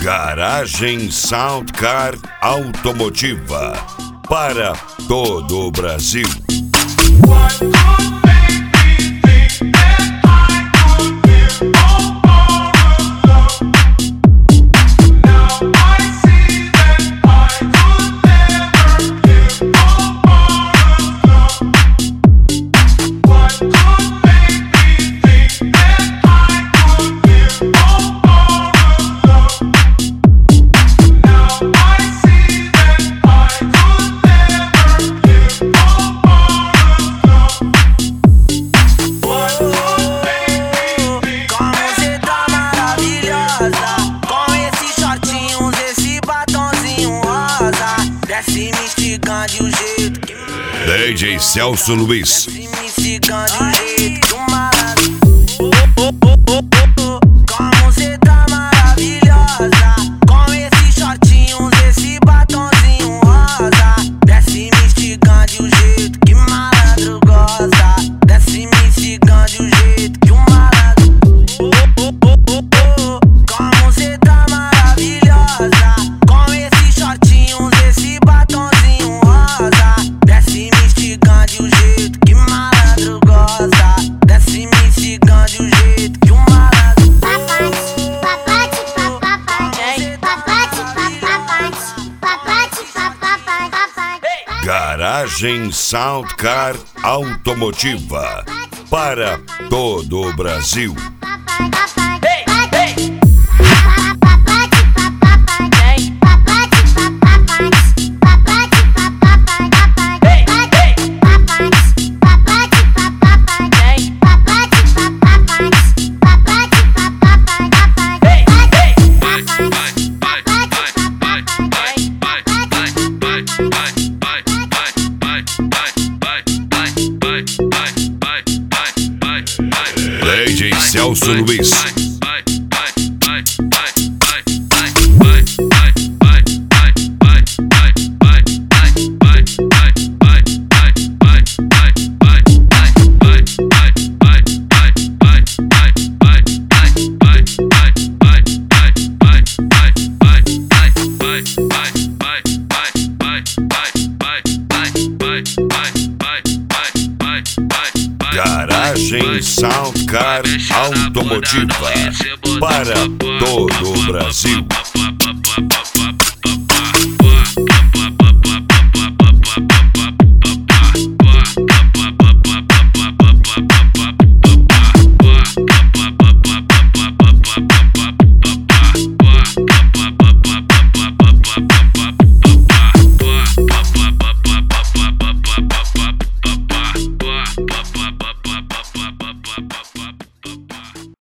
Garagem Soundcar Automotiva para todo o Brasil. DJ Celso Luiz. Como cê tá maravilhosa, com esses shortinhos, esse batonzinho rosa. Desce me instigando de um jeito que malandro gosta. Desce me instigando de um jeito que o malandro. Como cê tá maravilhosa, com esses shortinhos, esse batonzinho rosa. Desce me instigando de um jeito que malandro gosta. Desce me instigando de um jeito que o malandro. Garagem Soundcar Automotiva para todo o Brasil. DJ Celso Luiz. Garagem Soundcar Automotiva para todo o Brasil.